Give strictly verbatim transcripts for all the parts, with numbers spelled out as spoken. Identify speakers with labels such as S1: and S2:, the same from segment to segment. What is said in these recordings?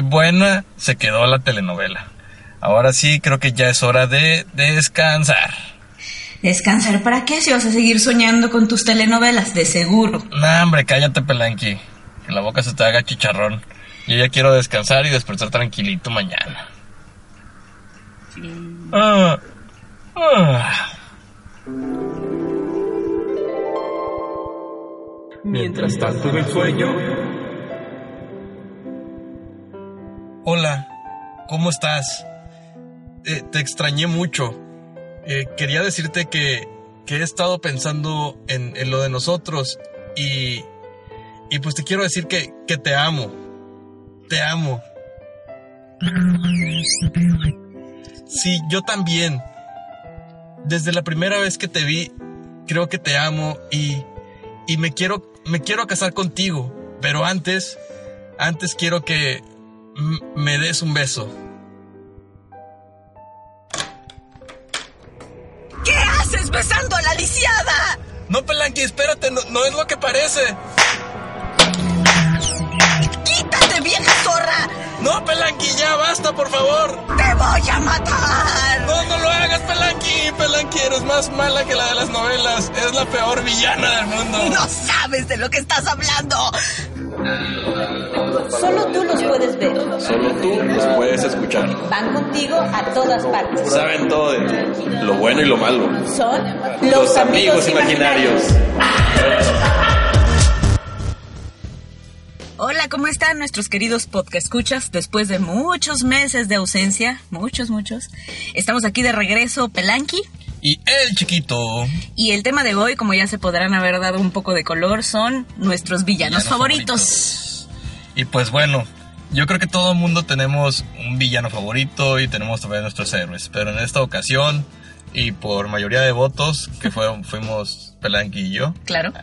S1: qué buena se quedó la telenovela. Ahora sí, creo que ya es hora de descansar.
S2: ¿Descansar para qué? Si vas a seguir soñando con tus telenovelas, de seguro.
S1: No, hombre, cállate, Pelanqui. Que la boca se te haga chicharrón. Yo ya quiero descansar y despertar tranquilito mañana.
S2: Sí.
S1: Ah, ah.
S3: Mientras tanto en el sueño.
S1: Hola, ¿cómo estás? Eh, te extrañé mucho. Eh, quería decirte que, que he estado pensando en, en lo de nosotros y, y pues te quiero decir que, que te amo. Te amo. Sí, yo también. Desde la primera vez que te vi, creo que te amo y, y me quiero, me quiero casar contigo. Pero antes, antes quiero que m- me des un beso.
S2: ¿Qué haces besando a la lisiada?
S1: No, Pelanqui, espérate, no, no es lo que parece.
S2: ¡Quítate, vieja zorra!
S1: No, Pelanqui, ya basta, por favor.
S2: ¡Te voy a matar!
S1: No, no lo hagas, Pelanqui. Pelanqui, eres más mala que la de las novelas. Es la peor villana del mundo.
S2: ¡No sabes de lo que estás hablando! Solo tú los puedes ver.
S3: Solo tú los puedes escuchar.
S2: Van contigo a todas partes.
S3: Saben todo de ti, lo bueno y lo malo.
S2: Son los,
S3: Los amigos imaginarios.
S2: Hola, ¿cómo están nuestros queridos podcast escuchas? Después de muchos meses de ausencia, muchos, muchos, estamos aquí de regreso, Pelanqui.
S1: Y el chiquito.
S2: Y el tema de hoy, como ya se podrán haber dado un poco de color, son nuestros villanos,
S1: Villanos
S2: favoritos.
S1: favoritos. Y pues bueno, yo creo que todo el mundo tenemos un villano favorito y tenemos también nuestros héroes. Pero en esta ocasión, y por mayoría de votos, que fue, fuimos Pelanqui y yo,
S2: Claro,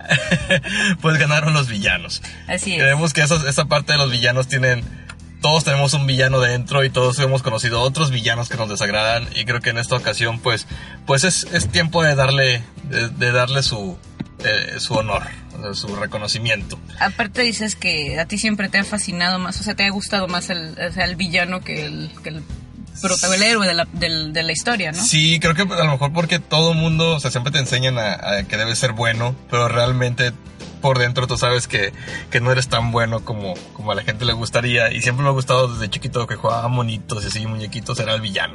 S1: pues ganaron los villanos.
S2: así es.
S1: Creemos que esa, esa parte de los villanos tienen... Todos tenemos un villano dentro y todos hemos conocido otros villanos que nos desagradan. Y creo que en esta ocasión, pues, pues es, es tiempo de darle, de, de darle su, eh, su honor, o sea, su reconocimiento.
S2: Aparte dices que a ti siempre te ha fascinado más, o sea, te ha gustado más el, o sea, el villano que el, que el protagonista, el héroe de la, del, de la historia, ¿no?
S1: Sí, creo que a lo mejor porque todo el mundo, o sea, siempre te enseñan a, a que debes ser bueno, pero realmente por dentro tú sabes que, que no eres tan bueno como, como a la gente le gustaría. Y siempre me ha gustado desde chiquito que jugaba monitos y así, muñequitos, era el villano.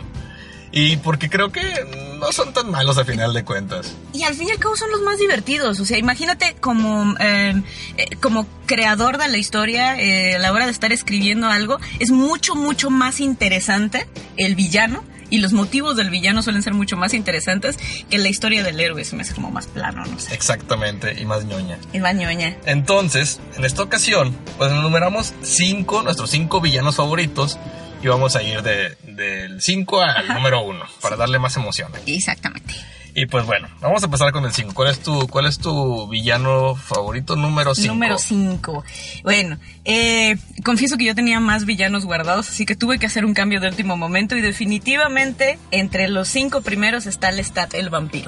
S1: Y porque creo que no son tan malos a final de cuentas.
S2: Y al fin y al cabo son los más divertidos. O sea, imagínate como, eh, eh, como creador de la historia, eh, a la hora de estar escribiendo algo, es mucho, mucho más interesante el villano. Y los motivos del villano suelen ser mucho más interesantes que la historia del héroe. Se me hace como más plano, no sé.
S1: Exactamente, y más ñoña.
S2: Es más ñoña.
S1: Entonces, en esta ocasión, pues enumeramos cinco, nuestros cinco villanos favoritos. Y vamos a ir de, del cinco al Ajá. número uno, para darle más emoción.
S2: Exactamente.
S1: Y pues bueno, vamos a empezar con el cinco. ¿Cuál es tu, cuál es tu villano favorito número cinco?
S2: Número cinco. Bueno, eh, confieso que yo tenía más villanos guardados, así que tuve que hacer un cambio de último momento. Y definitivamente, entre los cinco primeros está Lestat, el vampiro.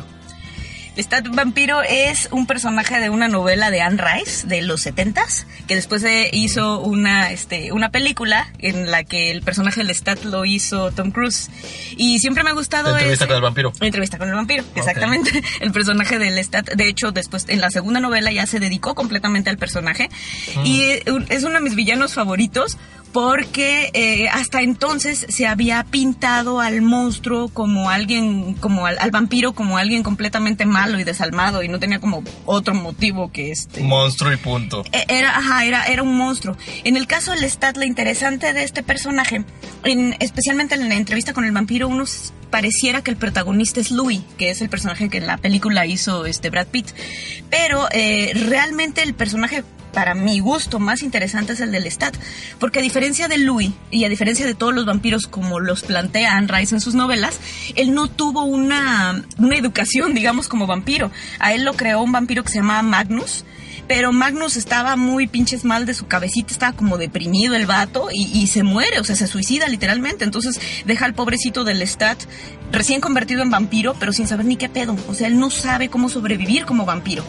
S2: Lestat Vampiro es un personaje de una novela de Anne Rice de los setentas, que después se hizo una, este, una película en la que el personaje de Lestat lo hizo Tom Cruise. Y siempre me ha gustado...
S1: Entrevista
S2: ese,
S1: con el vampiro.
S2: Entrevista con el vampiro, okay. Exactamente. El personaje de Lestat, de hecho, después en la segunda novela ya se dedicó completamente al personaje. Mm. Y es uno de mis villanos favoritos, porque eh, hasta entonces se había pintado al monstruo como alguien, como al, al vampiro como alguien completamente malo y desalmado, y no tenía como otro motivo que este...
S1: monstruo y punto.
S2: Era, ajá, era, era un monstruo. En el caso de Lestat, lo interesante de este personaje, en, especialmente en la entrevista con el vampiro, uno pareciera que el protagonista es Louis, que es el personaje que en la película hizo este Brad Pitt. Pero eh, realmente el personaje, para mi gusto, más interesante es el de Lestat, porque a diferencia de Louis y a diferencia de todos los vampiros como los plantea Anne Rice en sus novelas, él no tuvo una, una educación, digamos, como vampiro. A él lo creó un vampiro que se llamaba Magnus, pero Magnus estaba muy pinches mal de su cabecita, estaba como deprimido el vato y, y se muere, o sea, se suicida literalmente. Entonces deja al pobrecito de Lestat recién convertido en vampiro, pero sin saber ni qué pedo. O sea, él no sabe cómo sobrevivir como vampiro.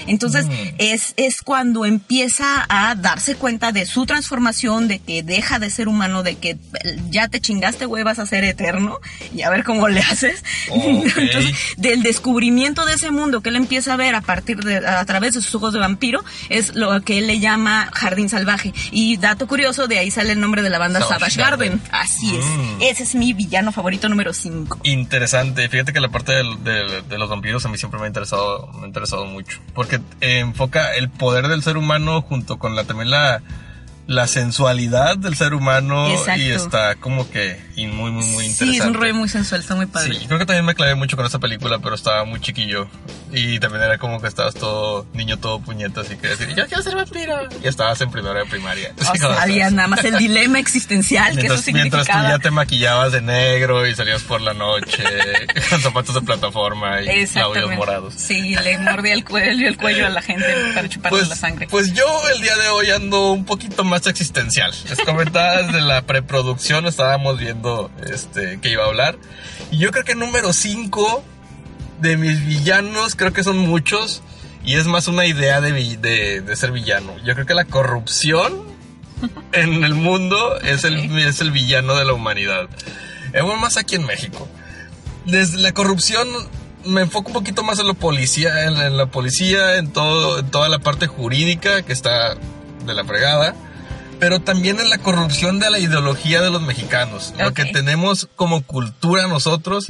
S2: Entonces,
S1: Mm.
S2: es, es cuando empieza a darse cuenta de su transformación, de que deja de ser humano, de que ya te chingaste, güey, vas a ser eterno, y a ver cómo le haces.
S1: Okay.
S2: Entonces, del descubrimiento de ese mundo que él empieza a ver a partir de, a través de sus ojos de vampiro, es lo que él le llama Jardín Salvaje. Y dato curioso, de ahí sale el nombre de la banda
S1: Savage
S2: Savage Garden.
S1: Garden.
S2: Así es.
S1: Mm.
S2: Ese es mi villano favorito número cinco.
S1: Interesante. Fíjate que la parte del- del- de los vampiros a mí siempre me ha interesado, me ha interesado mucho. Porque eh, enfoca el poder del ser humano junto con la también la, la sensualidad del ser humano.
S2: Exacto.
S1: Y está como que y muy, muy, muy interesante.
S2: Sí, es un rollo muy sensual, está muy padre.
S1: Sí, creo que también me clavé mucho con esa película, pero estaba muy chiquillo. Y también era como que estabas todo, niño todo puñeta, así que decir, yo quiero ser vampiro. Y estabas en primera de primaria.
S2: O sea, había nada más el dilema existencial que eso
S1: Mientras, mientras tú
S2: significaba.
S1: ya te maquillabas de negro y salías por la noche con zapatos de plataforma y labios
S2: Exactamente.
S1: morados.
S2: Sí, le mordía el cuello, el cuello a la gente para chuparle
S1: Pues,
S2: la sangre.
S1: pues yo el día de hoy ando un poquito más existencial. Les comentaba desde la preproducción, estábamos viendo este que iba a hablar. Y yo creo que número cinco de mis villanos, creo que son muchos. Y es más una idea de, vi- de, de ser villano. Yo creo que la corrupción en el mundo es el, es el villano de la humanidad. Eh, bueno, más aquí en México. Desde la corrupción me enfoco un poquito más en la policía, en la, en la policía, en todo, en toda la parte jurídica que está de la fregada, pero también en la corrupción de la ideología de los mexicanos. Lo
S2: Ok.
S1: que tenemos como cultura nosotros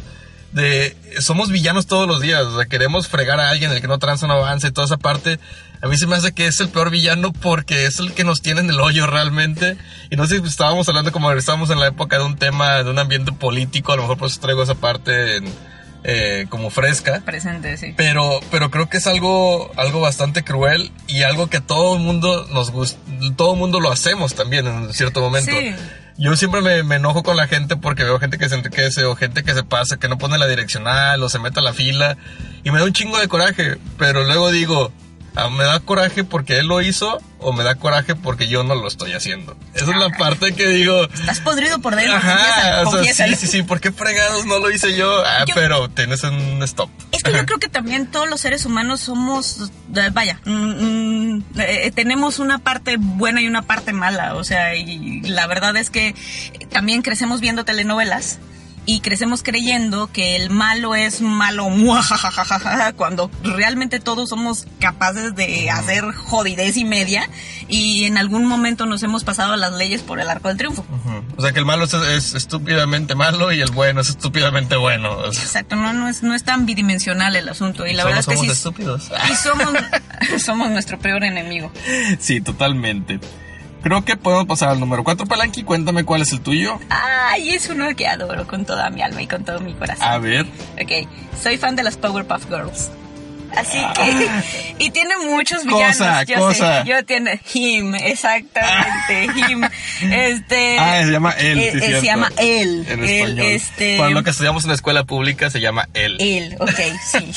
S1: de somos villanos todos los días, o sea, queremos fregar a alguien, el que no tranza no avanza y toda esa parte. A mí se me hace que es el peor villano porque es el que nos tiene en el hoyo realmente. Y no sé si estábamos hablando como estábamos en la época de un tema, de un ambiente político, a lo mejor por eso traigo esa parte en, eh, como fresca.
S2: Presente, sí.
S1: Pero, pero creo que es algo, algo bastante cruel y algo que a todo el mundo nos gusta, todo el mundo lo hacemos también en cierto momento.
S2: Sí.
S1: Yo siempre me, me enojo con la gente porque veo gente que se enriquece o gente que se pasa, que no pone la direccional o se mete a la fila y me da un chingo de coraje, pero luego digo, ah, ¿me da coraje porque él lo hizo o me da coraje porque yo no lo estoy haciendo? Esa es la parte que digo...
S2: Estás podrido por dentro.
S1: Ajá,
S2: confiésalo,
S1: o sea,
S2: confiésalo.
S1: sí, sí, sí, ¿por qué fregados no lo hice yo? Ah,
S2: Yo-
S1: pero tienes un stop.
S2: Es que yo creo que también todos los seres humanos somos, eh, vaya, mm, mm, eh, tenemos una parte buena y una parte mala, o sea, y la verdad es que también crecemos viendo telenovelas y crecemos creyendo que el malo es malo, muajajajaja, cuando realmente todos somos capaces de hacer jodidez y media y en algún momento nos hemos pasado las leyes por el arco del triunfo.
S1: Ujú. O sea que el malo es, es estúpidamente malo y el bueno es estúpidamente bueno. O sea,
S2: Exacto, no, no es, no es tan bidimensional el asunto y la
S1: solo
S2: verdad es que
S1: somos
S2: sí.
S1: estúpidos.
S2: Y somos, somos nuestro peor enemigo.
S1: Sí, totalmente. Creo que podemos pasar al número cuatro, Palanqui. Cuéntame cuál es el tuyo.
S2: Ay, es uno que adoro con toda mi alma y con todo mi corazón.
S1: A ver.
S2: Ok, soy fan de las Powerpuff Girls. Así que... Y tiene muchos villanos.
S1: Cosa,
S2: yo
S1: cosa.
S2: sé, yo tiene... Him, exactamente, Him. Este...
S1: Ah, se llama él,
S2: eh,
S1: sí,
S2: eh,
S1: cierto.
S2: se llama él.
S1: En
S2: él,
S1: español.
S2: este...
S1: Para lo que estudiamos en la escuela pública se llama él.
S2: Él, ok, sí.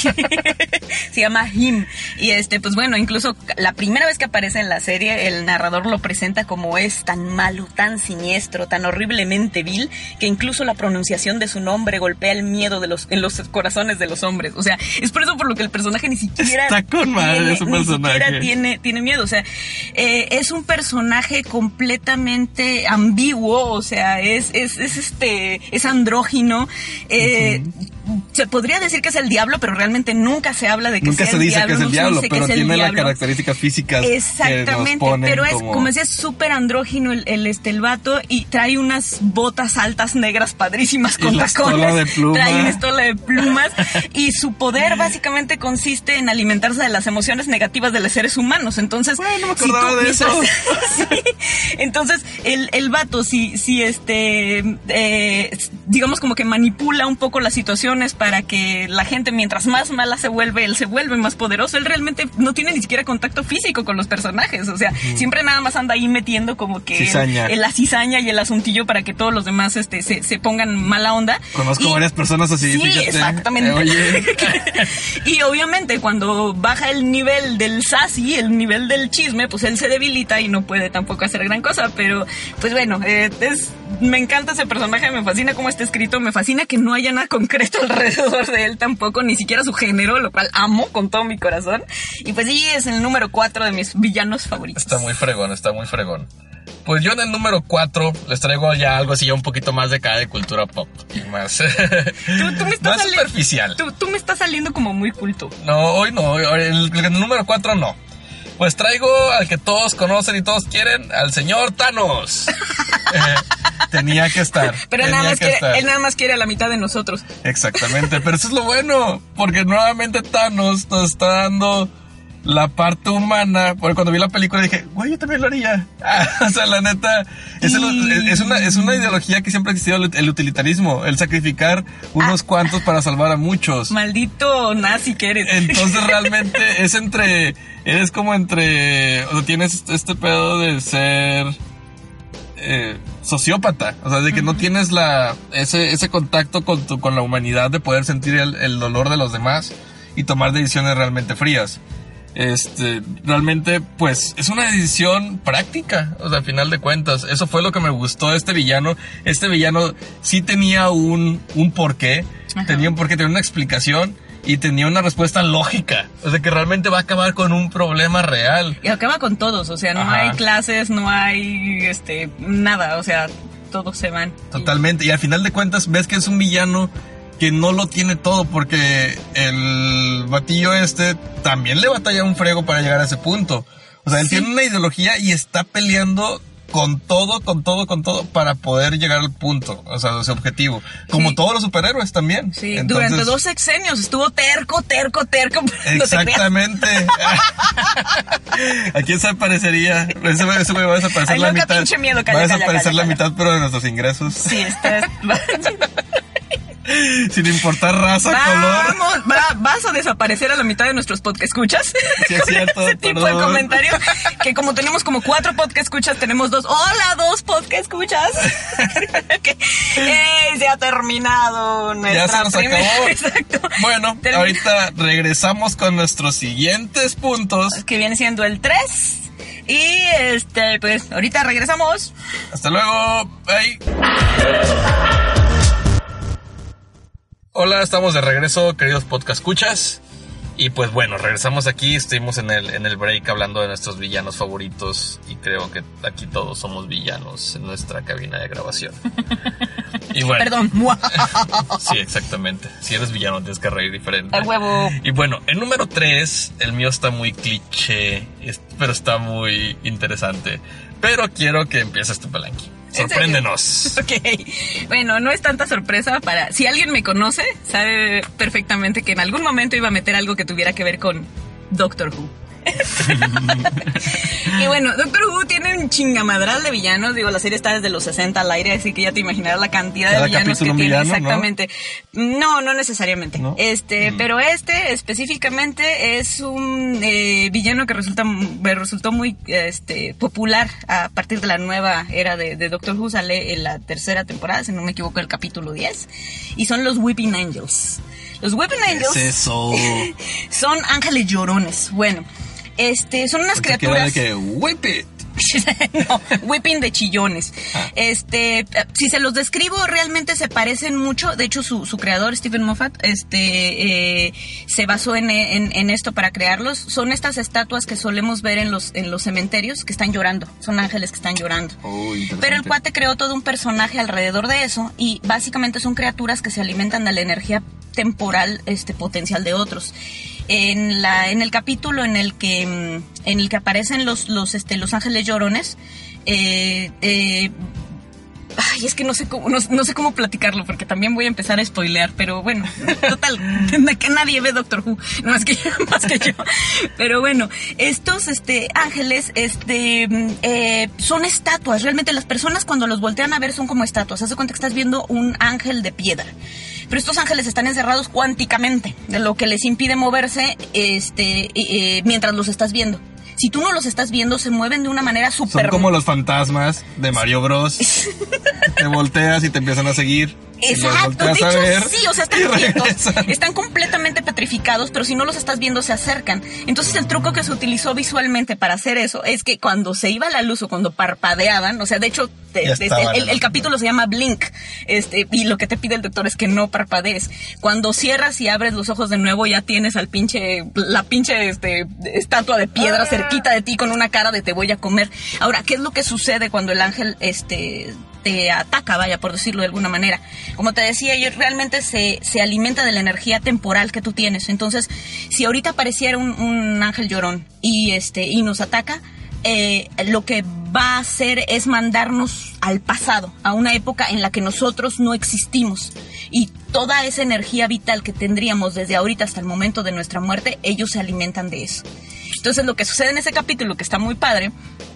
S2: Se llama Him. Y este, pues bueno, incluso la primera vez que aparece en la serie, el narrador lo presenta como es tan malo, tan siniestro, tan horriblemente vil, que incluso la pronunciación de su nombre golpea el miedo de los, en los corazones de los hombres. O sea, es por eso por lo que el personaje ni siquiera
S1: Está con madre
S2: tiene,
S1: ese
S2: ni
S1: personaje.
S2: siquiera tiene, tiene miedo. O sea, eh, es un personaje completamente ambiguo. O sea, es, es, es este, es andrógino. Eh, uh-huh. Se podría decir que es el diablo, pero realmente nunca se habla de que
S1: Nunca
S2: sea
S1: se
S2: el
S1: dice
S2: diablo.
S1: que es el
S2: no se
S1: diablo,
S2: dice que
S1: pero
S2: es el
S1: tiene las
S2: diablo.
S1: características físicas.
S2: Exactamente,
S1: que nos ponen
S2: pero es
S1: como,
S2: como decía, es súper andrógino el, el, este, el vato y trae unas botas altas negras padrísimas con
S1: y la
S2: tacones.
S1: estola de plumas.
S2: Trae una estola de plumas y su poder básicamente consiste en alimentarse de las emociones negativas de los seres humanos. Entonces,
S1: bueno, no me
S2: si
S1: acordaba
S2: tú,
S1: de eso.
S2: sí, entonces el, el vato si, si este eh, digamos como que manipula un poco las situaciones para que la gente mientras más mala se vuelve, él se vuelve más poderoso. Él realmente no tiene ni siquiera contacto físico con los personajes, o sea, uh-huh. siempre nada más anda ahí metiendo como que
S1: cizaña.
S2: El, el, la cizaña y el asuntillo para que todos los demás este se, se pongan mala onda.
S1: Conozco
S2: y,
S1: varias personas así,
S2: sí,
S1: fíjate.
S2: exactamente.
S1: Eh, oye.
S2: Y obviamente cuando baja el nivel del sassy, el nivel del chisme, pues él se debilita y no puede tampoco hacer gran cosa, pero pues bueno, eh, es me encanta ese personaje, me fascina cómo está escrito, me fascina que no haya nada concreto alrededor de él tampoco, ni siquiera su género, lo cual amo con todo mi corazón. Y pues sí, es el número cuatro de mis villanos favoritos.
S1: Está muy fregón, está muy fregón. Pues yo en el número cuatro les traigo ya algo así, ya un poquito más de acá de cultura pop. Y más,
S2: tú, tú me estás
S1: más
S2: sali-
S1: superficial.
S2: Tú, tú me estás saliendo como muy culto.
S1: No, hoy no, hoy- el, el número cuatro no. Pues traigo al que todos conocen y todos quieren, al señor Thanos. Eh, tenía que estar.
S2: Pero él
S1: tenía
S2: nada, más
S1: que
S2: quiere,
S1: estar.
S2: él nada más quiere a la mitad de nosotros.
S1: Exactamente, pero eso es lo bueno, porque nuevamente Thanos nos está dando la parte humana. Porque cuando vi la película dije, güey, yo también lo haría. Ah, o sea, la neta, es, el- es, una, es una ideología que siempre ha existido, el, el utilitarismo, el sacrificar unos cuantos para salvar a muchos.
S2: Maldito nazi que eres.
S1: Entonces realmente es entre, eres como entre, o sea, tienes este pedo de ser eh, sociópata, o sea, de que uh-huh. no tienes la ese ese contacto con tu, con la humanidad, de poder sentir el, el dolor de los demás y tomar decisiones realmente frías. Este, realmente, pues, es una decisión práctica, o sea, al final de cuentas, eso fue lo que me gustó de este villano. Este villano sí tenía un, un porqué, Ajá. tenía un porqué, tenía una explicación y tenía una respuesta lógica, o sea, que realmente va a acabar con un problema real.
S2: Y acaba con todos, o sea, no Ajá. hay clases, no hay, este, nada, o sea, todos se van.
S1: Totalmente, y al final de cuentas ves que es un villano que no lo tiene todo, porque el batillo este también le batalla un frego para llegar a ese punto. O sea, él sí. tiene una ideología y está peleando con todo, con todo, con todo para poder llegar al punto, o sea, a ese objetivo. Como sí. todos los superhéroes también.
S2: Sí, Entonces, durante dos sexenios estuvo terco, terco, terco.
S1: Exactamente. ¿A quién se parecería? Ese güey ese va a desaparecer
S2: Ay,
S1: la
S2: loca,
S1: mitad.
S2: Pinche miedo, calla,
S1: va a
S2: calla,
S1: desaparecer
S2: calla,
S1: la
S2: calla.
S1: mitad, pero de nuestros ingresos.
S2: Sí, está...
S1: Sin importar raza,
S2: Vamos,
S1: color.
S2: Va, vas a desaparecer a la mitad de nuestros podcast escuchas.
S1: Sí, es cierto.
S2: Ese tipo
S1: perdón.
S2: de comentario. Que como tenemos como cuatro podcast escuchas, tenemos dos. ¡Hola, dos podcast escuchas! que, eh, se ha terminado nuestra
S1: Ya se nos
S2: primera...
S1: acabó.
S2: Exacto.
S1: Bueno, Termin... ahorita regresamos con nuestros siguientes puntos.
S2: Que viene siendo el tres. Y este, pues, ahorita regresamos.
S1: Hasta luego. Bye. Hola, estamos de regreso, queridos podcast escuchas. Y pues bueno, regresamos aquí, estuvimos en el, en el break hablando de nuestros villanos favoritos. Y creo que aquí todos somos villanos en nuestra cabina de grabación. Y bueno,
S2: Perdón.
S1: Sí, exactamente. Si eres villano tienes que reír diferente.
S2: ¡A huevo!
S1: Y bueno, el número tres, el mío está muy cliché, pero está muy interesante. Pero quiero que empieces tu Palanqui. Sorpréndenos.
S2: Ok, bueno, no es tanta sorpresa para... Si alguien me conoce, sabe perfectamente que en algún momento iba a meter algo que tuviera que ver con Doctor Who. Y bueno, Doctor Who tiene un chingamadral de villanos. Digo, la serie está desde los sesenta al aire, así que ya te imaginarás la cantidad de villanos que tiene.
S1: Villano,
S2: exactamente. ¿No? no, no necesariamente.
S1: ¿No?
S2: Este, mm. pero este específicamente es un eh, villano que resulta me resultó muy este popular a partir de la nueva era de, de Doctor Who. Sale en la tercera temporada, si no me equivoco, el capítulo diez. Y son los Weeping Angels. Los Weeping Angels
S1: ¿Qué es eso?
S2: Son ángeles llorones. Bueno, este, son unas
S1: Porque
S2: criaturas...
S1: que whip it.
S2: No, whipping de chillones. Ah. Este, si se los describo, realmente se parecen mucho. De hecho, su, su creador, Stephen Moffat, este, eh, se basó en, en, en esto para crearlos. Son estas estatuas que solemos ver en los, en los cementerios que están llorando. Son ángeles que están llorando.
S1: Oh,
S2: pero el cuate creó todo un personaje alrededor de eso y básicamente son criaturas que se alimentan de la energía temporal, este, potencial de otros. En la en el capítulo en el que en el que aparecen los los este los ángeles llorones, eh, eh, ay, es que no sé cómo no, no sé cómo platicarlo porque también voy a empezar a spoilear, pero bueno, total, que nadie ve Doctor Who, más que más que yo. Pero bueno, estos este ángeles este eh, son estatuas. Realmente las personas cuando los voltean a ver son como estatuas. Haz de cuenta que estás viendo un ángel de piedra. Pero estos ángeles están encerrados cuánticamente, de lo que les impide moverse este, eh, mientras los estás viendo. Si tú no los estás viendo, se mueven de una manera súper...
S1: Son como los fantasmas de Mario Bros. Te volteas y te empiezan a seguir.
S2: Exacto, de hecho
S1: ver,
S2: sí, o sea, están quietos, están completamente petrificados, pero si no los estás viendo se acercan. Entonces el truco que se utilizó visualmente para hacer eso es que cuando se iba la luz o cuando parpadeaban, o sea, de hecho te,
S1: Ya
S2: te-
S1: estaban
S2: el,
S1: en
S2: el
S1: el-
S2: capítulo se llama Blink, este, y lo que te pide el doctor es que no parpadees. Cuando cierras y abres los ojos de nuevo ya tienes al pinche, la pinche este, estatua de piedra cerquita de ti con una cara de te voy a comer. Ahora, ¿qué es lo que sucede cuando el ángel este te ataca, vaya, por decirlo de alguna manera? Como te decía, yo realmente se, se alimenta de la energía temporal que tú tienes. Entonces, si ahorita apareciera un, un ángel llorón y este y nos ataca, eh, lo que va a hacer es mandarnos al pasado, a una época en la que nosotros no existimos. Y toda esa energía vital que tendríamos desde ahorita hasta el momento de nuestra muerte, ellos se alimentan de eso. Entonces, lo que sucede en ese capítulo, que está muy padre,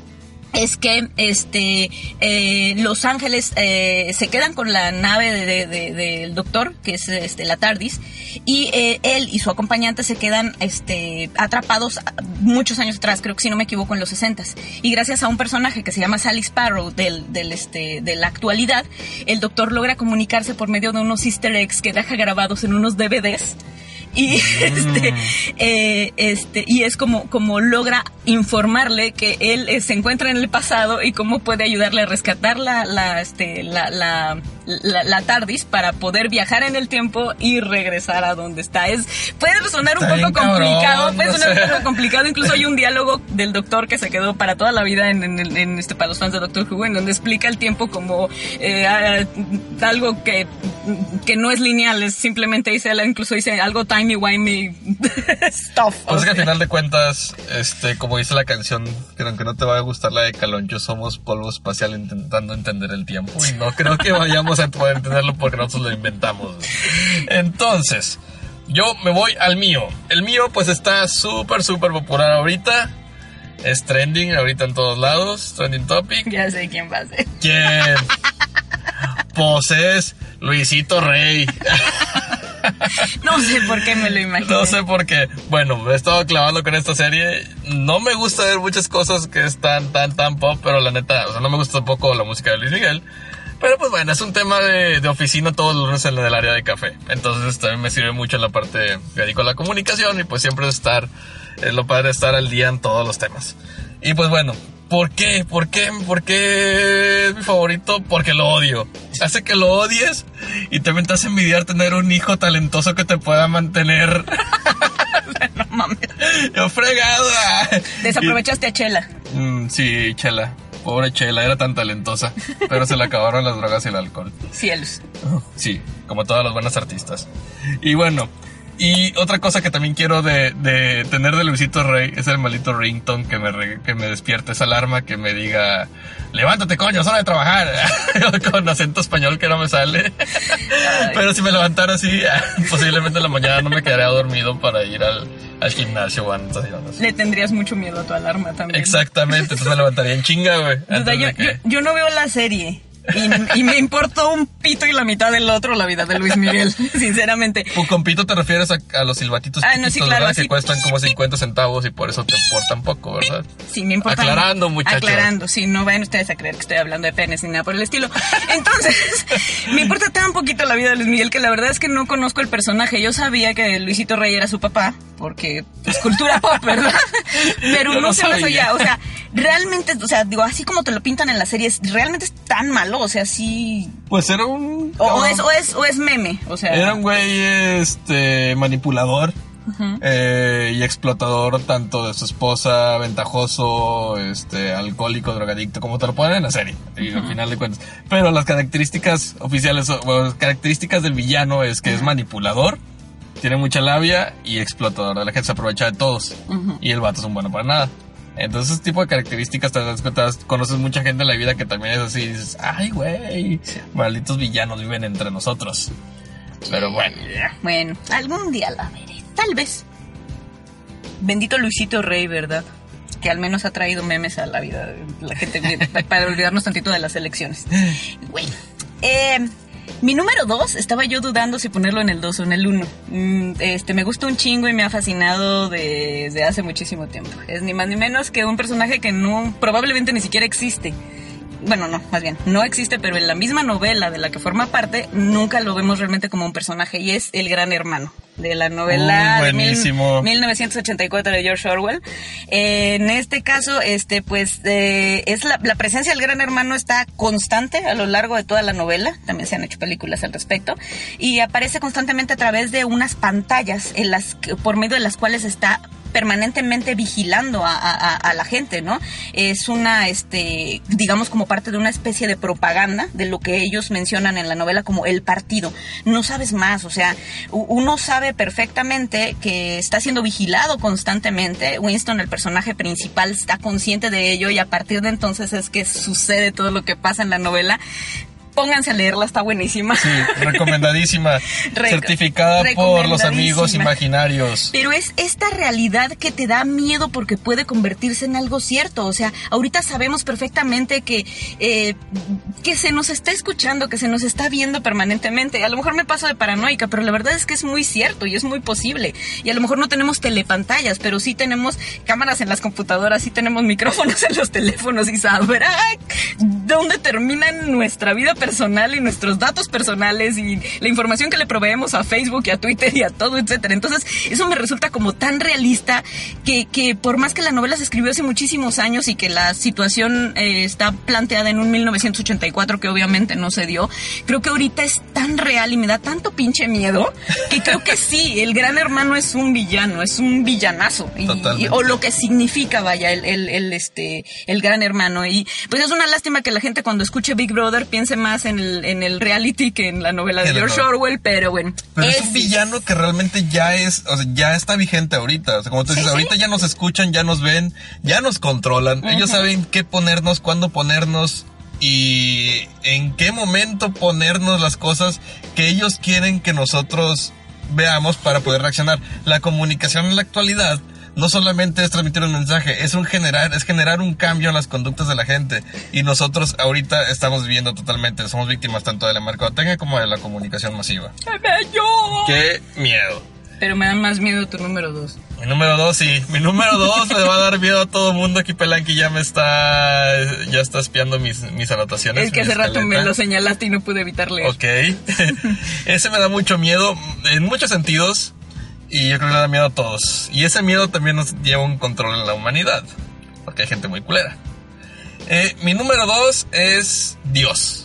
S2: es que este eh, los ángeles eh, se quedan con la nave de, de, de- del doctor, que es este la TARDIS, y eh, él y su acompañante se quedan este atrapados muchos años atrás, creo que si no me equivoco en los sesentas, y gracias a un personaje que se llama Sally Sparrow del, del este de la actualidad, el doctor logra comunicarse por medio de unos easter eggs que deja grabados en unos D V Ds. Y este, eh, este, y es como, como logra informarle que él eh, se encuentra en el pasado y cómo puede ayudarle a rescatar la, la, este, la, la, la, la TARDIS para poder viajar en el tiempo y regresar a donde está. Es, puede sonar un
S1: Está
S2: poco
S1: bien cabrón,
S2: complicado, puede
S1: o
S2: sonar
S1: sea.
S2: un poco complicado. Incluso hay un diálogo del doctor que se quedó para toda la vida en, en, en, en este, para los fans de Doctor Who, en donde explica el tiempo como eh, a- algo que, que no es lineal, es simplemente dice, él incluso dice algo timey-wimey stuff.
S1: Pues
S2: O
S1: es que al
S2: sea,
S1: final de cuentas, este, como dice la canción, que aunque no te va a gustar la de Caloncho, somos polvo espacial intentando entender el tiempo. Y no creo que vayamos a poder entenderlo porque nosotros lo inventamos. Entonces, yo me voy al mío. El mío pues está súper, súper popular ahorita. Es trending ahorita en todos lados, trending topic.
S2: ya sé quién va a ser.
S1: ¿Quién? Pues es Luisito Rey.
S2: No sé por qué me lo imaginé.
S1: No sé por qué. Bueno, me he estado clavando con esta serie. No me gusta ver muchas cosas que están tan, tan pop, pero la neta, o sea, no me gusta tampoco la música de Luis Miguel. Pero pues bueno, es un tema de, de oficina todos los lunes en el área de café. Entonces también me sirve mucho en la parte que dedico a la comunicación y pues siempre estar, es lo padre estar al día en todos los temas. Y pues bueno, ¿por qué? ¿Por qué? ¿Por qué es mi favorito? Porque lo odio. Hace que lo odies y también te hace envidiar tener un hijo talentoso que te pueda mantener.
S2: No mames.
S1: Yo fregada.
S2: Desaprovechaste a Chela.
S1: Y- mm, sí, Chela. Pobre Chela, era tan talentosa. Pero se le acabaron las drogas y el alcohol.
S2: Cielos.
S1: Sí, como todas las buenas artistas. Y bueno, y otra cosa que también quiero de, de tener de Luisito Rey es el maldito ringtone que me, re- que me despierte esa alarma que me diga: levántate, coño, es hora de trabajar. Con acento español que no me sale. Pero si me levantara así, posiblemente en la mañana no me quedaría dormido para ir al, al gimnasio o a nataciones.
S2: Le tendrías mucho miedo a tu alarma también.
S1: Exactamente, entonces me levantaría en chinga, güey.
S2: O sea,
S1: antes
S2: yo,
S1: de que-
S2: yo, yo no veo la serie. Y, y me importó un pito y la mitad del otro la vida de Luis Miguel, sinceramente.
S1: Pu- Con pito te refieres a, a los silbatitos
S2: Ah, no,
S1: chiquitos,
S2: sí, claro,
S1: ¿verdad?
S2: así.
S1: Que cuestan como cincuenta centavos y por eso te importan poco, ¿verdad?
S2: Sí, me importa.
S1: Aclarando, muchachos.
S2: Aclarando, sí, no vayan ustedes a creer que estoy hablando de penes ni nada por el estilo. Entonces, me importa tan poquito la vida de Luis Miguel que la verdad es que no conozco el personaje. Yo sabía que Luisito Rey era su papá, porque es cultura pop, ¿verdad? Pero
S1: Yo
S2: no
S1: no
S2: sé más
S1: sabía.
S2: allá, o sea, realmente, o sea, digo, así como te lo pintan en las series, realmente es tan malo, o sea, sí...
S1: Pues era un...
S2: O, o es, o, es, o es meme, o sea...
S1: Era un güey, este, manipulador.
S2: Ujú.
S1: eh, y explotador tanto de su esposa, ventajoso, este, alcohólico, drogadicto, como te lo ponen en la serie, y al final de cuentas. Pero las características oficiales, o bueno, las características del villano es que es manipulador, tiene mucha labia y explotador. La gente se aprovecha de todos.
S2: Ujú.
S1: Y el vato es un bueno para nada. Entonces, ese tipo de características te das cuenta, conoces mucha gente en la vida que también es así, y dices, ay, güey, malditos villanos viven entre nosotros. Pero bueno.
S2: Bueno, algún día la veré, tal vez. Bendito Luisito Rey, ¿verdad? Que al menos ha traído memes a la vida de la gente para olvidarnos tantito de las elecciones. Bueno, eh, mi número dos, estaba yo dudando si ponerlo en el dos o en el uno. Mm, este, me gusta un chingo y me ha fascinado desde hace muchísimo tiempo. Es ni más ni menos que un personaje que no, probablemente ni siquiera existe. bueno, no, más bien, no existe, pero en la misma novela de la que forma parte, nunca lo vemos realmente como un personaje, y es el Gran Hermano, de la novela
S1: uh,
S2: de mil,
S1: buenísimo.
S2: mil novecientos ochenta y cuatro de George Orwell. Eh, en este caso, este, pues, eh, es la, la presencia del Gran Hermano está constante a lo largo de toda la novela, también se han hecho películas al respecto, y aparece constantemente a través de unas pantallas en las que, por medio de las cuales está permanentemente vigilando a, a, a la gente, ¿no? Es una, este, digamos, como parte de una especie de propaganda de lo que ellos mencionan en la novela como el partido. No sabes más, o sea, uno sabe perfectamente que está siendo vigilado constantemente. Winston, el personaje principal, está consciente de ello, y a partir de entonces es que sucede todo lo que pasa en la novela. Pónganse a leerla, está buenísima.
S1: Sí, recomendadísima. Re- Certificada por los amigos imaginarios.
S2: Pero es esta realidad que te da miedo porque puede convertirse en algo cierto. O sea, ahorita sabemos perfectamente que, eh, que se nos está escuchando, que se nos está viendo permanentemente. A lo mejor me paso de paranoica, pero la verdad es que es muy cierto y es muy posible. Y a lo mejor no tenemos telepantallas, pero sí tenemos cámaras en las computadoras, sí tenemos micrófonos en los teléfonos, y sabrá dónde termina nuestra vida personal y nuestros datos personales y la información que le proveemos a Facebook y a Twitter y a todo, etcétera. Entonces, eso me resulta como tan realista que, que por más que la novela se escribió hace muchísimos años y que la situación eh, está planteada en un mil novecientos ochenta y cuatro que obviamente no se dio, creo que ahorita es tan real y me da tanto pinche miedo que creo que sí, el Gran Hermano es un villano, es un villanazo. Y, y, o lo que significa, vaya, el, el, el, este, el Gran Hermano. Y pues es una lástima que la gente cuando escuche Big Brother piense más en el, en el reality que en la novela de George Orwell, pero bueno.
S1: Pero es, es un villano que realmente ya es, o sea, ya está vigente ahorita. O sea, como tú dices, sí, ahorita sí. Ya nos escuchan, ya nos ven, ya nos controlan. Uh-huh. Ellos saben qué ponernos, cuándo ponernos y en qué momento ponernos las cosas que ellos quieren que nosotros veamos para poder reaccionar. La comunicación en la actualidad no solamente es transmitir un mensaje, es un generar, es generar un cambio en las conductas de la gente. Y nosotros ahorita estamos viviendo totalmente, somos víctimas tanto de la mercadotecnia como de la comunicación masiva.
S2: ¡Qué bello!
S1: ¡Qué miedo!
S2: Pero me da más miedo tu número dos.
S1: Mi número dos, sí. Mi número dos le va a dar miedo a todo el mundo. Aquí Pelanqui ya me está, ya está espiando mis, mis anotaciones.
S2: Es que hace rato me lo señalaste y no pude evitar leer.
S1: Ok. Ese me da mucho miedo en muchos sentidos. Y yo creo que le da miedo a todos. Y ese miedo también nos lleva un control en la humanidad. Porque hay gente muy culera. Eh, mi número dos es Dios.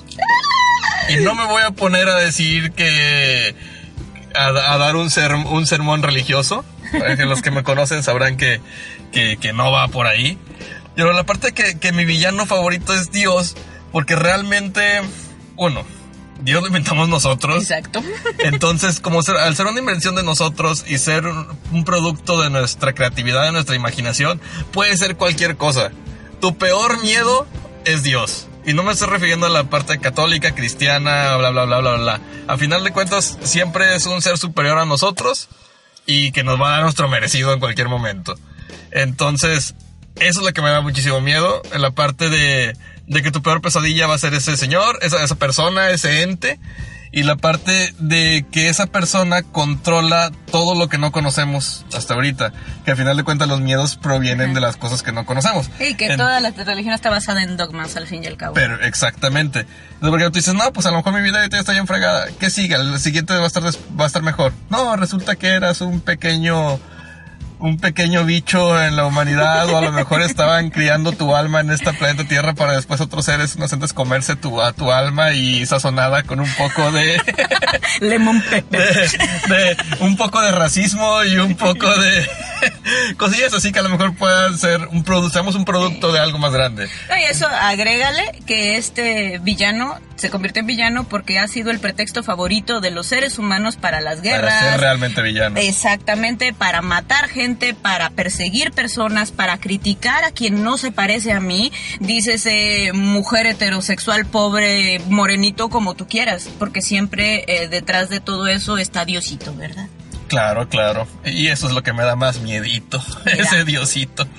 S1: Y no me voy a poner a decir que... A, a dar un, ser, un sermón religioso. Que los que me conocen sabrán que, que, que no va por ahí. Pero la parte que, que mi villano favorito es Dios. Porque realmente... Uno... Dios lo inventamos nosotros.
S2: Exacto.
S1: Entonces, como ser, al ser una invención de nosotros y ser un producto de nuestra creatividad, de nuestra imaginación, puede ser cualquier cosa. Tu peor miedo es Dios. Y no me estoy refiriendo a la parte católica, cristiana, bla, bla, bla, bla, bla. A final de cuentas, siempre es un ser superior a nosotros y que nos va a dar nuestro merecido en cualquier momento. Entonces, eso es lo que me da muchísimo miedo. En la parte de... de que tu peor pesadilla va a ser ese señor, esa, esa persona, ese ente. Y la parte de que esa persona controla todo lo que no conocemos hasta ahorita. Que al final de cuentas los miedos provienen uh-huh. de las cosas que no conocemos.
S2: Y que en, toda la religión está basada en dogmas al fin y al cabo.
S1: Pero exactamente. Entonces, porque tú dices, no, pues a lo mejor mi vida ahorita está bien fregada. ¿Qué sigue? El siguiente va a estar, va a estar mejor. No, resulta que eras un pequeño... un pequeño bicho en la humanidad, o a lo mejor estaban criando tu alma en esta planeta Tierra para después otros seres inocentes comerse tu, a tu alma y sazonada con un poco de...
S2: lemon pepper.
S1: De, de un poco de racismo y un poco de cosillas así que a lo mejor puedan ser un producto, seamos un producto de algo más grande.
S2: No, y eso agrégale que este villano se convirtió en villano porque ha sido el pretexto favorito de los seres humanos para las guerras.
S1: Para ser realmente villano.
S2: Exactamente, para matar gente, para perseguir personas, para criticar a quien no se parece a mí. Dícese mujer heterosexual, pobre, morenito, como tú quieras, porque siempre eh, detrás de todo eso está Diosito, ¿verdad?
S1: Claro, claro. Y eso es lo que me da más miedito, mira. Ese Diosito.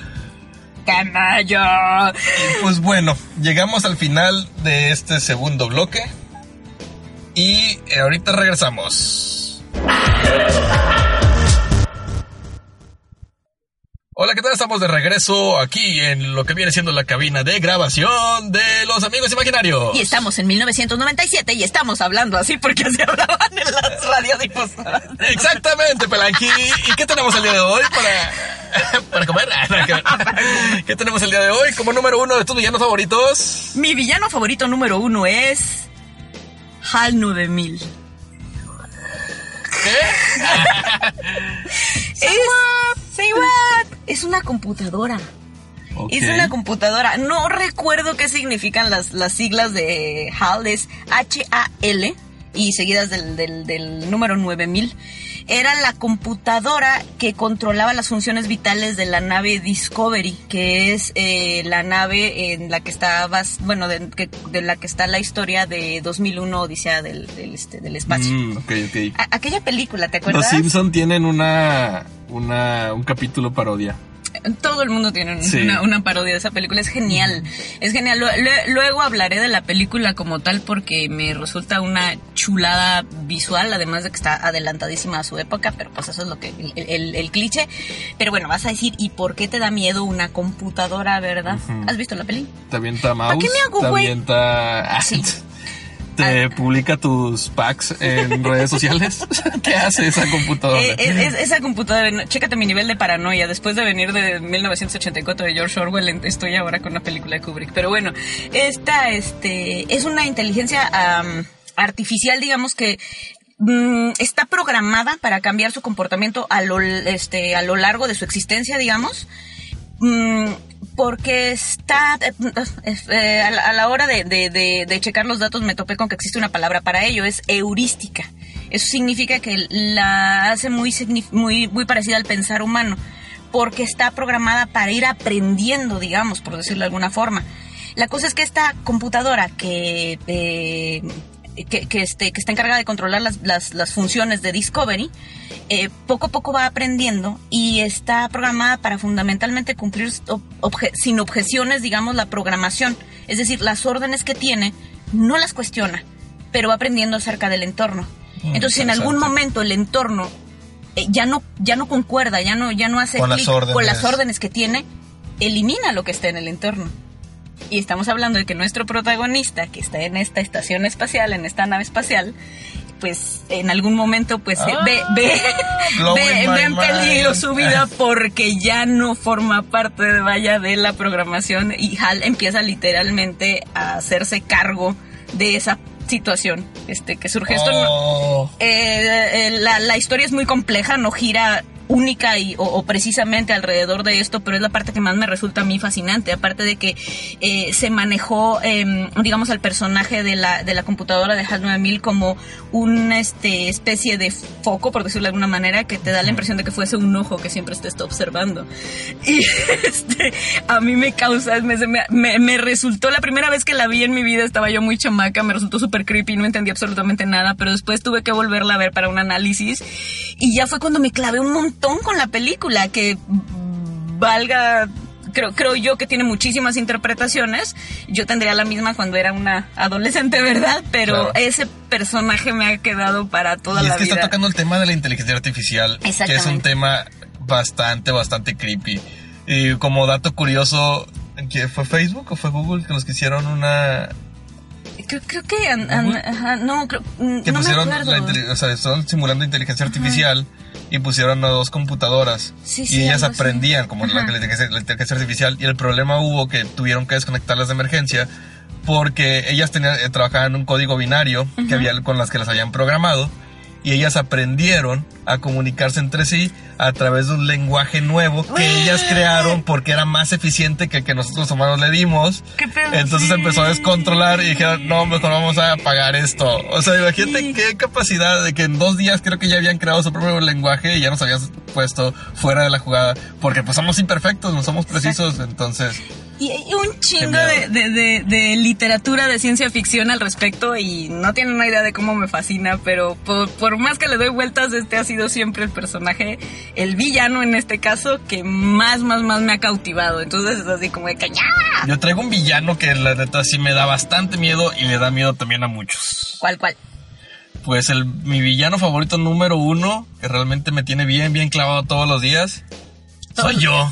S2: ¡Canalla!
S1: Y pues bueno, llegamos al final de este segundo bloque. Y ahorita regresamos. Hola, Hola, ¿qué tal? Estamos de regreso aquí en lo que viene siendo la cabina de grabación de Los Amigos Imaginarios.
S2: Y estamos en mil novecientos noventa y siete y estamos hablando así porque así hablaban en las radiodifusoras.
S1: Exactamente, Pelanqui. ¿Y qué tenemos el día de hoy para, para comer? ¿Qué tenemos el día de hoy como número uno de tus villanos favoritos?
S2: Mi villano favorito número uno es HAL nueve mil.
S1: ¿Qué?
S2: Say what? Say what? Es una computadora. Okay. Es una computadora. No recuerdo qué significan las, las siglas de HAL. Es H A L y seguidas del, del, del número nueve mil. Era la computadora que controlaba las funciones vitales de la nave Discovery, que es eh, la nave en la que está, bueno, de, que, de la que está la historia de dos mil uno, Odisea del, del, este, del espacio.
S1: Mm, okay, okay.
S2: A, aquella película, ¿te acuerdas?
S1: Los Simpson tienen una, una, un capítulo parodia.
S2: Todo el mundo tiene
S1: sí.
S2: una, una parodia de esa película, es genial, es genial. Luego hablaré de la película como tal porque me resulta una chulada visual, además de que está adelantadísima a su época, pero pues eso es lo que el, el, el cliché. Pero bueno, vas a decir, ¿y por qué te da miedo una computadora, verdad? Uh-huh. ¿Has visto la peli?
S1: Te avienta mouse,
S2: ¿para qué me hago,
S1: te
S2: güey?
S1: avienta... Sí. ¿Te ah. publica tus packs en redes sociales? ¿Qué hace esa computadora?
S2: Eh, es, esa computadora, no, chécate mi nivel de paranoia. Después de venir de mil novecientos ochenta y cuatro de George Orwell, estoy ahora con una película de Kubrick. Pero bueno, esta este, es una inteligencia um, artificial, digamos que um, está programada para cambiar su comportamiento a lo, este, a lo largo de su existencia, digamos. Um, porque está eh, eh, a, la, a la hora de, de, de, de checar los datos me topé con que existe una palabra para ello, es heurística. Eso significa que la hace muy, muy, muy parecida al pensar humano, porque está programada para ir aprendiendo, digamos, por decirlo de alguna forma. La cosa es que esta computadora que, eh, que, que, este, que está encargada de controlar las, las, las funciones de Discovery, Eh, poco a poco va aprendiendo y está programada para fundamentalmente cumplir obje- sin objeciones, digamos, la programación. Es decir, las órdenes que tiene no las cuestiona, pero va aprendiendo acerca del entorno. Mm, Entonces, si en algún momento el entorno eh, ya no ya no concuerda, ya no ya no hace
S1: con,
S2: clic
S1: las
S2: con las órdenes que tiene, elimina lo que está en el entorno. Y estamos hablando de que nuestro protagonista, que está en esta estación espacial, en esta nave espacial, pues en algún momento pues ah, ve, ve, ve, ve en peligro su vida porque ya no forma parte de, vaya, de la programación, y HAL empieza literalmente a hacerse cargo de esa situación este que surge. Esto
S1: oh.
S2: no, eh, eh, la, la historia es muy compleja, no gira única y, o, o precisamente alrededor de esto, pero es la parte que más me resulta a mí fascinante, aparte de que eh, se manejó, eh, digamos, al personaje de la, de la computadora de HAL nueve mil como una este, especie de foco, por decirlo de alguna manera, que te da la impresión de que fuese un ojo que siempre te está observando. Y este, a mí me causa, me, me, me resultó, la primera vez que la vi en mi vida, estaba yo muy chamaca, me resultó súper creepy, no entendí absolutamente nada, pero después tuve que volverla a ver para un análisis, y ya fue cuando me clavé un montón con la película, que valga, creo, creo yo que tiene muchísimas interpretaciones. Yo tendría la misma cuando era una adolescente, ¿verdad? Pero claro, ese personaje me ha quedado para toda
S1: y
S2: la
S1: es que
S2: vida.
S1: Está tocando el tema de la inteligencia artificial, que es un tema bastante, bastante creepy. Y como dato curioso, ¿qué fue Facebook o fue Google que nos quisieron una...
S2: Creo, creo que... An, an, ajá, no, creo,
S1: que
S2: no
S1: pusieron
S2: me acuerdo.
S1: La, o sea, estaban simulando inteligencia artificial, ajá, y pusieron a dos computadoras,
S2: sí,
S1: y
S2: sí,
S1: ellas aprendían así, como la, la, inteligencia, la inteligencia artificial, y el problema hubo que tuvieron que desconectarlas de emergencia porque ellas tenían, eh, trabajaban en un código binario, uh-huh, que había, con las que las habían programado, y ellas aprendieron a comunicarse entre sí a través de un lenguaje nuevo que ellas crearon porque era más eficiente que el que nosotros los humanos le dimos. Entonces empezó a descontrolar y dijeron, no, mejor vamos a apagar esto. O sea, imagínate sí, qué capacidad de que en dos días creo que ya habían creado su propio lenguaje y ya nos habían puesto fuera de la jugada, porque pues somos imperfectos, no somos precisos. Exacto. Entonces...
S2: Y hay un chingo de, de, de, de literatura de ciencia ficción al respecto, y no tienen una idea de cómo me fascina, pero por, por más que le doy vueltas, este ha sido siempre el personaje, el villano en este caso, que más, más, más me ha cautivado. Entonces es así como de que ¡ya!
S1: Yo traigo un villano que la neta sí me da bastante miedo y le da miedo también a muchos.
S2: ¿Cuál, cuál?
S1: Pues el, mi villano favorito número uno, que realmente me tiene bien, bien clavado todos los días, Soy yo.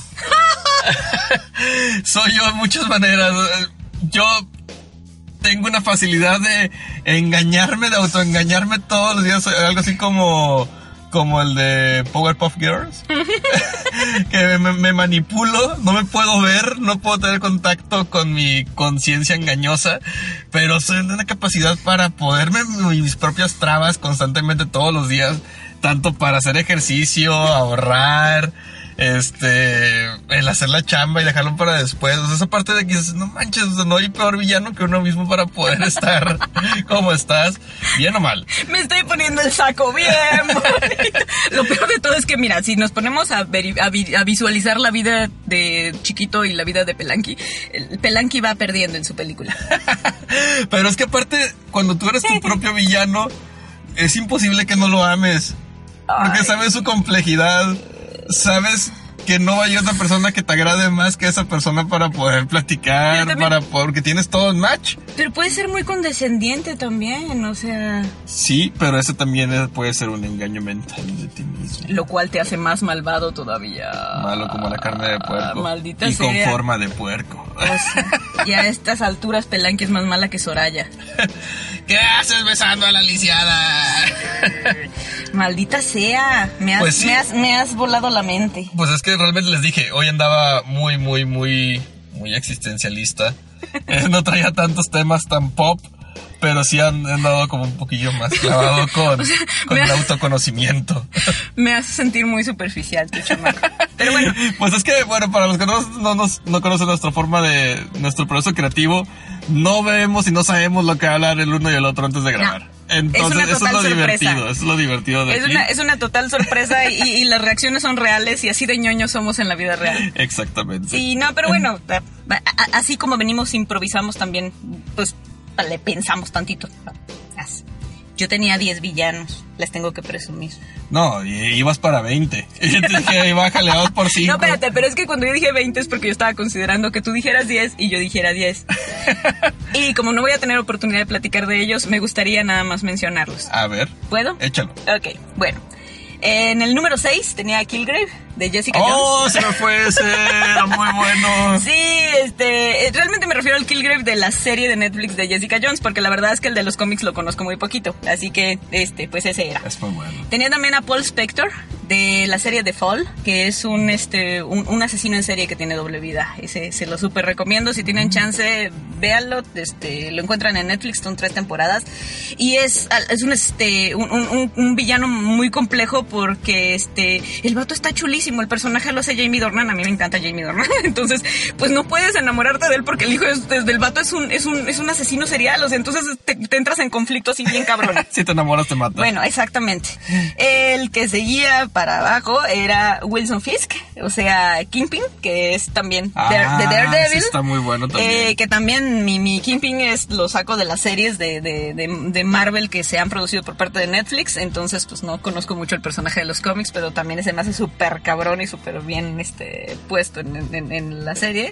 S1: Soy yo en muchas maneras. Yo tengo una facilidad de engañarme, de autoengañarme todos los días. Algo así como... como el de Powerpuff Girls. Que me, me manipulo, no me puedo ver, no puedo tener contacto con mi conciencia engañosa, pero soy de una capacidad para ponerme mis propias trabas constantemente todos los días, tanto para hacer ejercicio, ahorrar, este, el hacer la chamba y dejarlo para después. O sea, esa parte de que dices, no manches, no hay peor villano que uno mismo para poder estar como estás, bien o mal.
S2: Me estoy poniendo el saco bien bonito. Lo peor de todo es que, mira, si nos ponemos a, ver, a, vi, a visualizar la vida de Chiquito y la vida de Pelanqui, el Pelanqui va perdiendo en su película.
S1: Pero es que aparte, cuando tú eres tu propio villano, es imposible que no lo ames. Porque Ay. sabes su complejidad. Sabes que no hay otra persona que te agrade más que esa persona para poder platicar, también, para poder, porque tienes todo en match.
S2: Pero puede ser muy condescendiente también, o sea...
S1: Sí, pero eso también puede ser un engaño mental de ti mismo.
S2: Lo cual te hace más malvado todavía.
S1: Malo como la carne de puerco.
S2: Ah, maldita
S1: y
S2: sea.
S1: con forma de puerco.
S2: O sea, y a estas alturas Pelanqui es más mala que Soraya.
S1: ¿Qué haces besando a la lisiada?
S2: Maldita sea, me has,
S1: pues sí.
S2: me has, me has volado la mente.
S1: Pues es que realmente les dije, hoy andaba muy, muy, muy, muy existencialista. Eh, no traía tantos temas tan pop, pero sí han andado como un poquillo más clavado con, o sea, con el ha... autoconocimiento.
S2: Me hace sentir muy superficial, tu chamaco. Pero bueno.
S1: Pues es que, bueno, para los que no, no, nos, no conocen nuestra forma de, nuestro proceso creativo, no vemos y no sabemos lo que hablar el uno y el otro antes de grabar. No. Entonces, es eso es lo sorpresa. divertido, eso es lo divertido de
S2: es
S1: aquí.
S2: Una, es una total sorpresa y, y las reacciones son reales y así de ñoños somos en la vida real.
S1: Exactamente.
S2: Sí, no, pero bueno, así como venimos, improvisamos también, pues le pensamos tantito. Yo tenía diez villanos, les tengo que presumir.
S1: No, ibas para veinte. Y yo te dije, bájale dos por cinco.
S2: No, espérate, pero es que cuando yo dije veinte es porque yo estaba considerando que tú dijeras diez y yo dijera diez. Y como no voy a tener oportunidad de platicar de ellos, me gustaría nada más mencionarlos.
S1: A ver.
S2: ¿Puedo?
S1: Échalo.
S2: Ok, bueno. En el número seis tenía a Kilgrave, de Jessica Jones.
S1: ¡Oh, se me fue ese! Era muy bueno.
S2: Sí, este... Realmente me refiero al Kilgrave de la serie de Netflix de Jessica Jones, porque la verdad es que el de los cómics lo conozco muy poquito. Así que, este, pues ese era.
S1: Es muy bueno.
S2: Tenía también a Paul Spector, de la serie The Fall, que es un, este, un, un asesino en serie que tiene doble vida. Ese se lo súper recomiendo. Si tienen chance, véanlo. Este, lo encuentran en Netflix, son tres temporadas. Y es, es un, este, un, un, un villano muy complejo porque, este, el vato está chulísimo. El personaje lo hace Jamie Dornan. A mí me encanta Jamie Dornan. Entonces, pues no puedes enamorarte de él porque el hijo es, del vato es un, es un, es un asesino serial. O sea, entonces te, te entras en conflicto así bien cabrón.
S1: Si te enamoras, te mata.
S2: Bueno, exactamente. El que seguía para abajo era Wilson Fisk, o sea, Kingpin, que es también
S1: ah,
S2: de Daredevil.
S1: Sí, está muy bueno también.
S2: Eh, que también mi, mi Kingpin es lo saco de las series de, de, de, de Marvel que se han producido por parte de Netflix, entonces pues no conozco mucho el personaje de los cómics, pero también se me hace súper cabrón y súper bien este, puesto en, en, en la serie.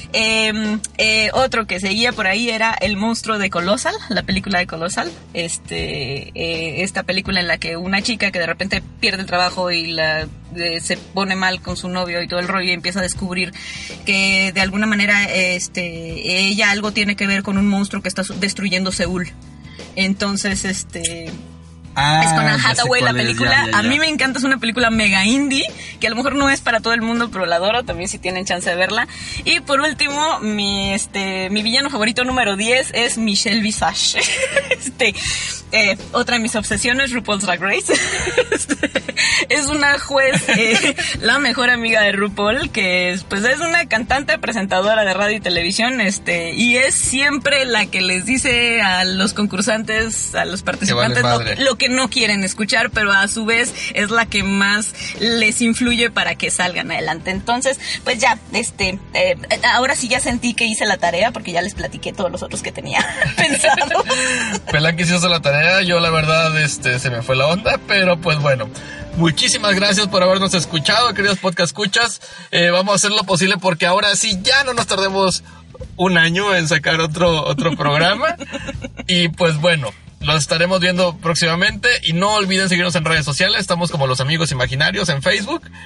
S2: Eh, eh, otro que seguía por ahí era El monstruo de Colossal, la película de Colossal, este, eh, esta película en la que una chica que de repente pierde el trabajo y la eh, se pone mal con su novio y todo el rollo y empieza a descubrir que de alguna manera este, ella algo tiene que ver con un monstruo que está destruyendo Seúl. Entonces, este...
S1: Ah,
S2: es con Anne Hathaway la película.
S1: Ya, ya, ya.
S2: A mí me encanta, es una película mega indie, que a lo mejor no es para todo el mundo, pero la adoro también si tienen chance de verla. Y por último, mi este mi villano favorito número diez es Michelle Visage. este, eh, otra de mis obsesiones, RuPaul's Drag Race. este, es una juez, eh, la mejor amiga de RuPaul, que es, pues es una cantante, presentadora de radio y televisión, este, y es siempre la que les dice a los concursantes, a los participantes,
S1: vale
S2: lo, lo que no quieren escuchar, pero a su vez es la que más les influye para que salgan adelante. Entonces, pues ya, este, eh, ahora sí ya sentí que hice la tarea porque ya les platiqué todos los otros que tenía pensado.
S1: Pelanqui sí hizo la tarea, yo la verdad, este, se me fue la onda, pero pues bueno. Muchísimas gracias por habernos escuchado, queridos podcast escuchas. Eh, vamos a hacer lo posible porque ahora sí ya no nos tardemos un año en sacar otro, otro programa. Y pues bueno, los estaremos viendo próximamente y no olviden seguirnos en redes sociales. Estamos como Los Amigos Imaginarios en Facebook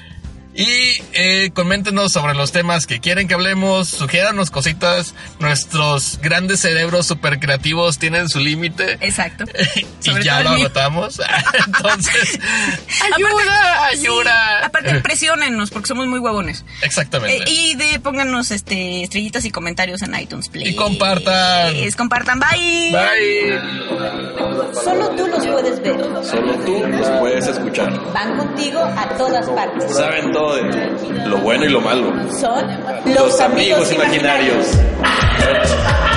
S1: Y eh, coméntenos sobre los temas que quieren que hablemos, sugiéranos cositas. Nuestros grandes cerebros super creativos tienen su límite.
S2: Exacto.
S1: Y ya lo agotamos. Entonces, ayuda,
S2: aparte,
S1: ayuda.
S2: Sí, aparte, presionennos porque somos muy huevones.
S1: Exactamente.
S2: Eh, y de pónganos este estrellitas y comentarios en iTunes, please.
S1: Y compartan.
S2: Compartan, bye.
S1: Bye.
S4: Solo tú los puedes ver.
S3: Solo tú los puedes escuchar.
S4: Van contigo a todas partes.
S3: Saben todo de ti, lo bueno y lo malo.
S4: Son
S3: Los amigos imaginarios.